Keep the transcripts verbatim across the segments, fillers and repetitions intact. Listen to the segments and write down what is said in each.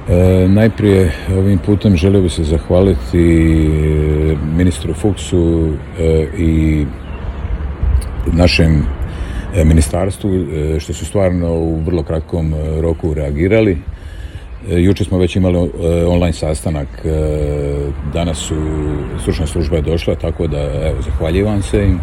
E, najprije ovim putem želio bih se zahvaliti ministru Fuchsu e, i našem e, ministarstvu e, što su stvarno u vrlo kratkom e, roku reagirali. E, jučer smo već imali e, online sastanak, e, danas su stručna služba je došla, tako da evo, zahvaljivam se im.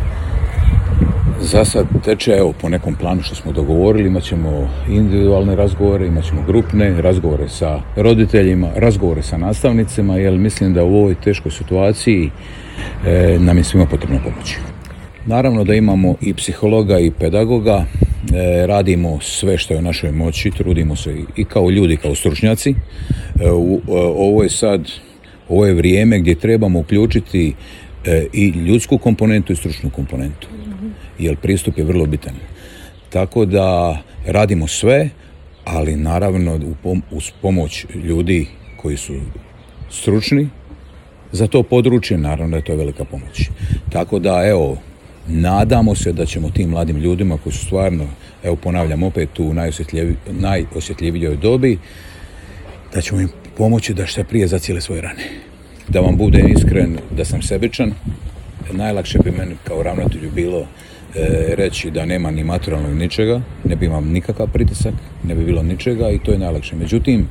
Za sad teče evo, po nekom planu što smo dogovorili, imat ćemo individualne razgovore, imat ćemo grupne razgovore sa roditeljima, razgovore sa nastavnicima, jer mislim da u ovoj teškoj situaciji e, nam je svima potrebno pomoći. Naravno da imamo i psihologa i pedagoga, e, radimo sve što je u našoj moći, trudimo se i kao ljudi, kao stručnjaci. E, u, ovo je sad, ovo je vrijeme gdje trebamo uključiti e, i ljudsku komponentu i stručnu komponentu. Jer pristup je vrlo bitan. Tako da radimo sve, ali naravno uz pomoć ljudi koji su stručni za to područje, naravno da je to velika pomoć. Tako da evo, nadamo se da ćemo tim mladim ljudima koji su stvarno, evo ponavljam opet, u najosjetljivijoj dobi, da ćemo im pomoći da što prije zacijele svoje rane. Da vam budem iskren, da sam sebičan, najlakše bi meni kao ravnatelju bilo E, reći da nema ni materijalnog ničega, ne bi imam nikakav pritisak, ne bi bilo ničega i to je najlakše. Međutim,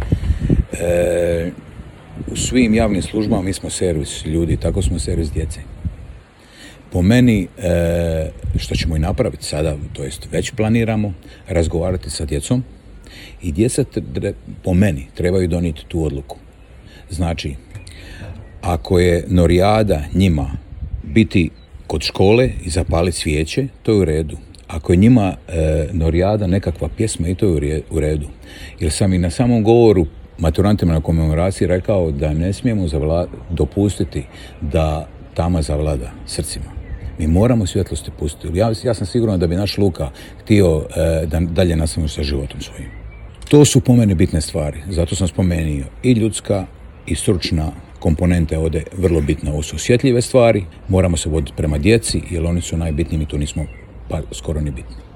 e, u svim javnim službama mi smo servis ljudi, tako smo servis djece. Po meni, e, što ćemo i napraviti sada, to jest već planiramo, razgovarati sa djecom i djeca tre, po meni trebaju donijeti tu odluku. Znači, ako je norijada njima biti kod škole i zapaliti svijeće, to je u redu. Ako je njima e, norijada nekakva pjesma, i to je u redu. Jer sam i na samom govoru maturantima na komemoraciji rekao da ne smijemo zavla- dopustiti da tama zavlada srcima. Mi moramo svjetlosti pustiti. Ja, ja sam siguran da bi naš Luka htio e, da dalje nastavimo sa životom svojim. To su po meni bitne stvari. Zato sam spomenuo i ljudska i stručna komponente ovdje vrlo bitne. Ovo su osjetljive stvari, moramo se voditi prema djeci jer oni su najbitniji, mi tu nismo pa skoro ni bitni.